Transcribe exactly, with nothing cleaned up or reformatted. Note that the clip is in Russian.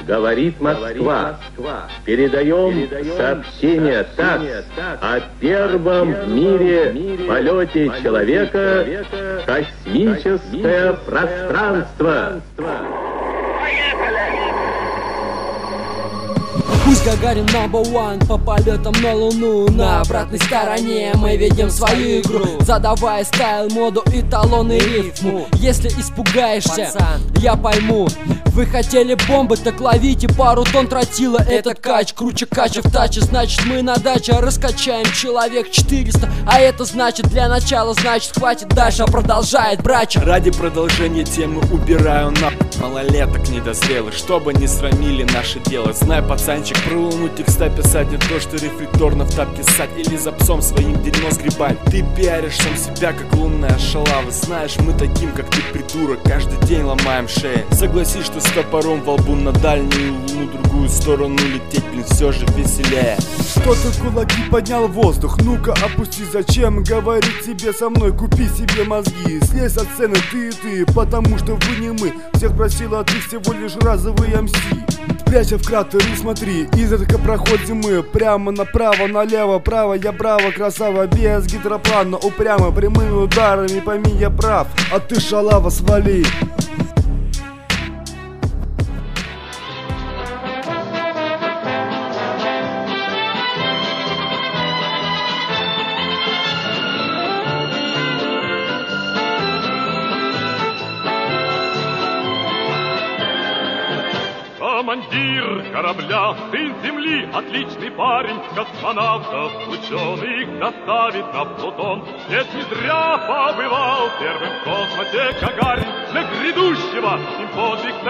Говорит Москва. Передаем сообщение ТАСС о первом в мире полете человека в космическое пространство. Пусть Гагарин number one по полетам на Луну. На обратной стороне мы ведем свою игру, задавая стайл, моду, эталон и рифму. Если испугаешься, пацан, я пойму. Вы хотели бомбы, так ловите пару тонн тротила. Это кач, круче кача в таче. Значит мы на даче раскачаем человек четыреста. А это значит для начала, значит хватит дальше. Продолжает брача. Ради продолжения темы убираю на малолеток недозрелых, чтобы не срамили наше дело. Знай, пацанчик, про луну текста писать не то, что рефлекторно в тапке ссать или за псом своим дерьмо сгребать. Ты пиаришь сам себя, как лунная шалава. Знаешь, мы таким, как ты, придурок, каждый день ломаем шеи. Согласись, что с топором во лбу на дальнюю луну, другую сторону лететь, блин, все же веселее. Что ты кулаки поднял в воздух? Ну-ка опусти, зачем говорить тебе со мной? Купи себе мозги, слезь от сцены ты и ты, потому что вы не мы. Всех просила, ты всего лишь разовый эм си. Прячься в кратер и смотри, изредка проходим мы прямо направо, налево, право, я браво, красава, без гидроплана, упрямо, прямыми ударами, пойми, я прав, а ты шалава, свали. Командир корабля, сын земли, отличный парень, космонавтов, ученых доставит на Плутон. Ведь не зря побывал первым в космосе Гагарин. Для грядущего им подвиг